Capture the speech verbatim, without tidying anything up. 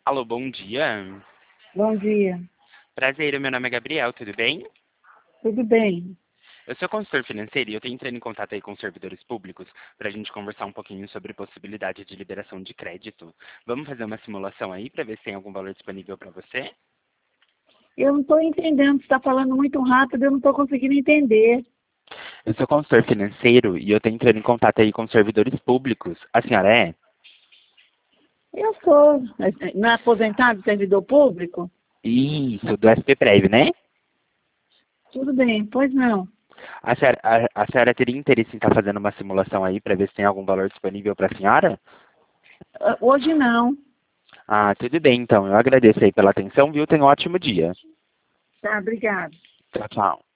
Alô, bom dia. Bom dia. Prazer, meu nome é Gabriel, tudo bem? Tudo bem? Eu sou consultor financeiro e eu estou entrando em contato aí com os servidores públicos para a gente conversar um pouquinho sobre possibilidade de liberação de crédito. Vamos fazer uma simulação aí para ver se tem algum valor disponível para você? Eu não estou entendendo, você está falando muito rápido, eu não estou conseguindo entender. Eu sou consultor financeiro e eu estou entrando em contato aí com os servidores públicos. A senhora é? Eu sou, não é aposentado, servidor público? Isso, do S P Prev, né? Tudo bem, pois não. A senhora, a, a senhora teria interesse em estar fazendo uma simulação aí para ver se tem algum valor disponível para a senhora? Ah, hoje não. Ah, tudo bem então. Eu agradeço aí pela atenção, viu? Tenha um ótimo dia. Tá, obrigado. Tchau, tchau.